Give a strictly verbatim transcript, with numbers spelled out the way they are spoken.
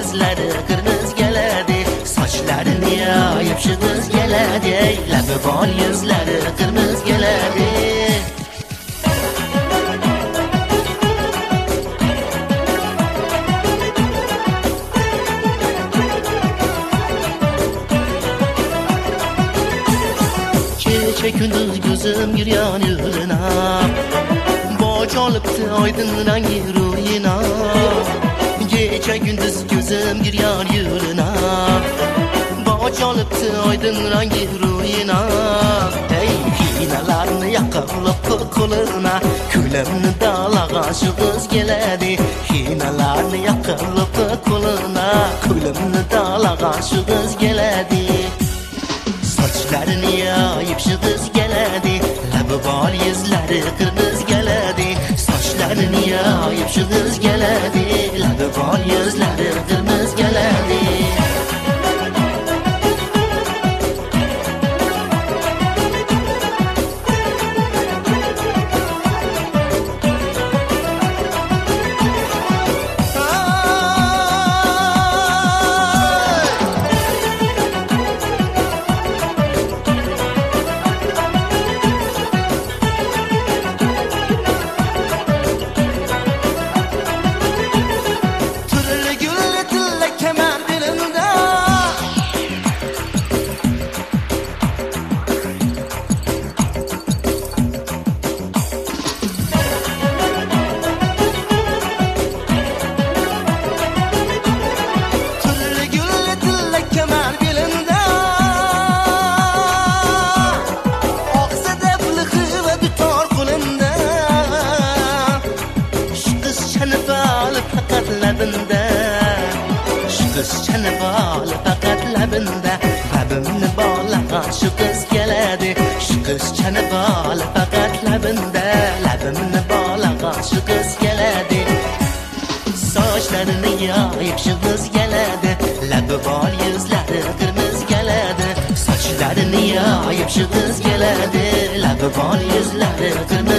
yuzlari qirmiz keladi, sochlarini yoyib shu qiz keladi, labi bor yuzlari qirmiz keladi. Kecha kunduz gözüm giryan yoluna, boç olibdi oydin rangi ro'yina. Kecha kunduz gözüm giryan yoluna, boç olibdi oydin rangi ro'yina. Ey hinalarni yaqinlab qo'lina, ko'limni dalagan shu qiz keladi. Hinalarni yaqinlab qo'lina, ko'limni dalagan shu qiz keladi. Sochlarini yoyib shu qiz keladi, labi bor yuzlari qirmiz keladi. Sochlarini yoyib shu qiz keladi, labi bor yuzlari qirmiz keladi. Şu kız çene bağlı fakat labında, labimni bağlagan şu kız keladi. Şu kız çene bağlı fakat labında, labimni bağlagan şu kız keladi. Saçlarını yoyib şu kız keladi, labi bor yuzlari qirmiz keladi. Saçlarını yoyib şu kız keladi, labi bor yuzlari qirmiz